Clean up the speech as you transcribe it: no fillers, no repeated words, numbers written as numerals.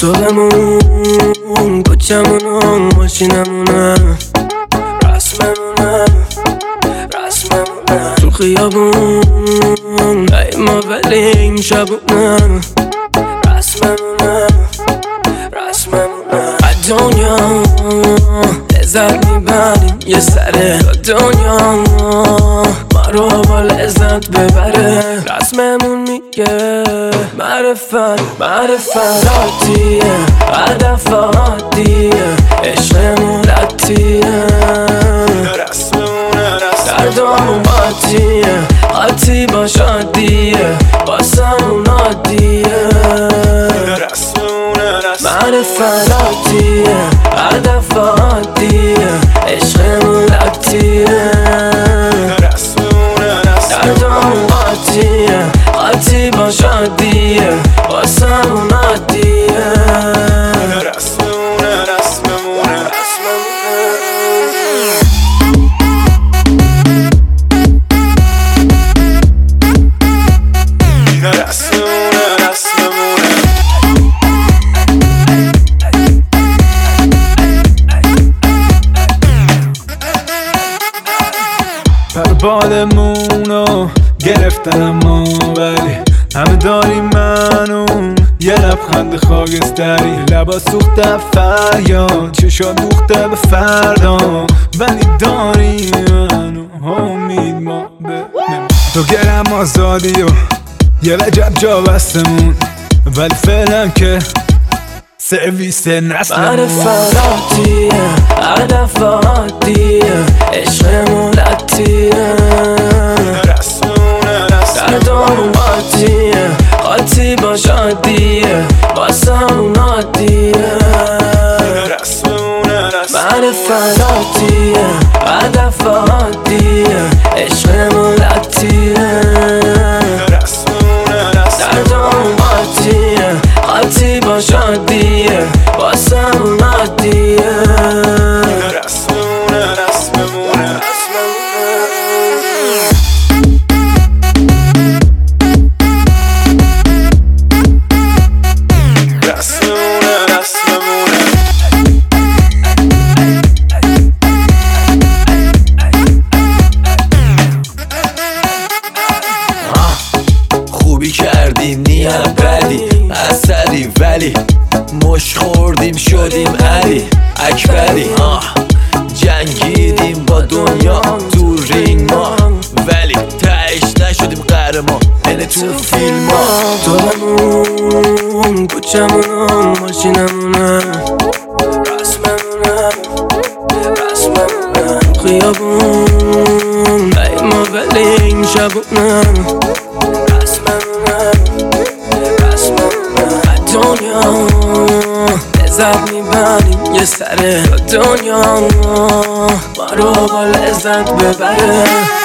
تو بمون، کوچمونم، ماشینمونم، رسممونم تو خیابون، ای ما ولیم شبونم، رسممونم از دنیا لذت میبریم یه سره، دنیا ما رو با لذت ببره. رسممون میگه معرفت عادیه، هدف عادیه، عشقمون لطیه، دردامون قاطی باش عادیه، واسمون عادیه. معرفت عادیه، هدف عادیه، عشقمون لطیه، دردامون قاطی باش عادیه، واسمون عادیه. بالمونو گرفتن اما ولی همه داریم منو یه لبخند خاکستری، لبا سوخته فریاد، چشا دوخته به فردا، ولی داریم منو امید ما به تو گرم آزادی و یه وجب جا بستمون، ولی فعلا که سرویس نسلمون. معرفت عادیه، هدف عادیه، عشقمون لطیه، دردامون قاطی باش عادیه، واسمون عادیه. معرفت عادیه، هدف عادیه، عشقمون لطیه، دردامون قاطی باش عادیه، واسمون عادیه. خوبی کردیم نیت بدی اثری، ولی مش خوردیم شدیم علی اکبری. جنگیدیم با دنیا تو رینگ ما، ولی تهش نشدیم قهرمان اینه تو فیلم ها. تو بمون، کوچمونم، ماشینمونم، رسممونم خیابون، ای ما ولیم شبونم، دنیا لذت میبریم یه سره، دنیا ما رو با لذت ببره.